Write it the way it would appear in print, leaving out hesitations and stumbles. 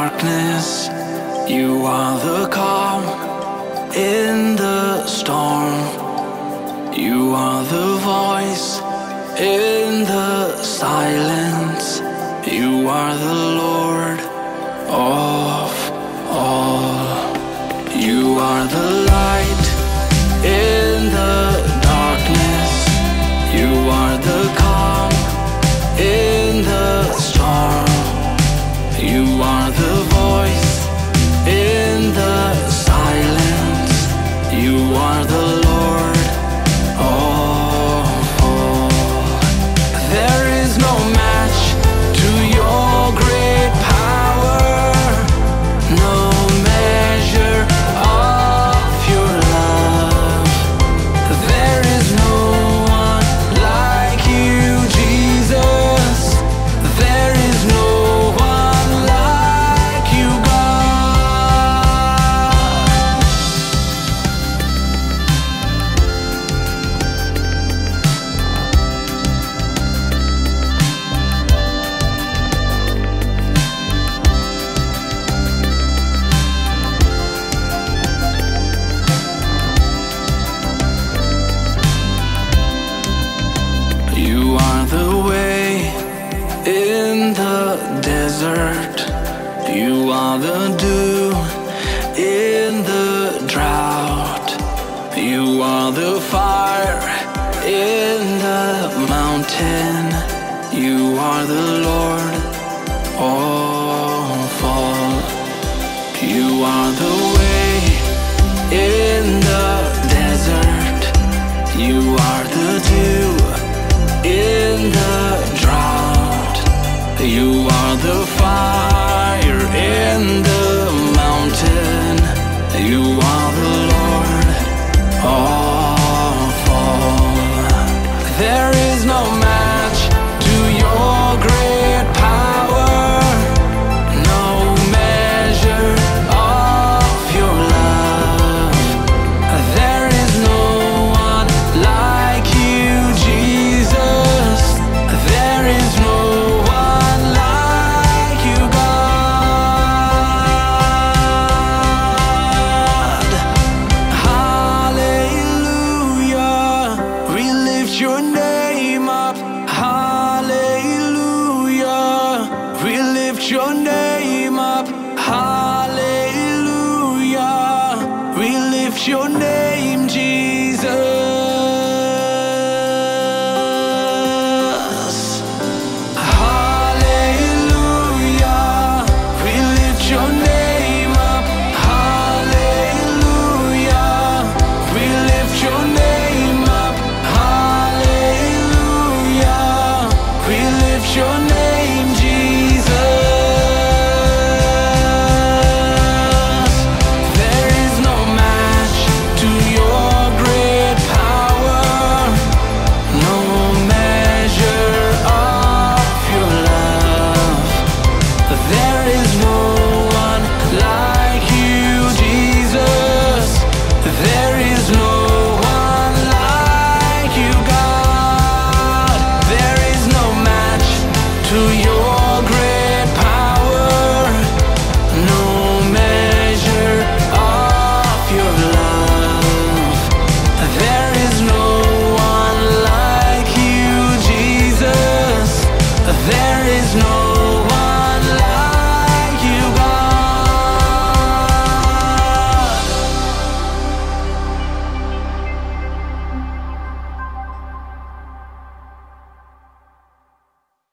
darkness, you are the calm in the storm. You are the voice in the silence. You are the Lord of all. You are the light in the darkness. You are the calm in the storm. You are the voice in the silence. You are the Lord of all. There is no match to your great power, no measure of your love. There is no one like you, Jesus. There is no one like you, God. You are the way in the desert. You are the dew in the drought. You are the fire in the mountain. You are the Lord of all. You are the way in the desert. You are the dew in the drought. You are the fire in the mountain. You are the Lord of all. There is no match to your great power, no measure of your love. There is no one like you, Jesus. There is no one like you, God. Hallelujah, we lift your name up. Hallelujah, we lift your name up. Hallelujah, we lift your name, Jesus.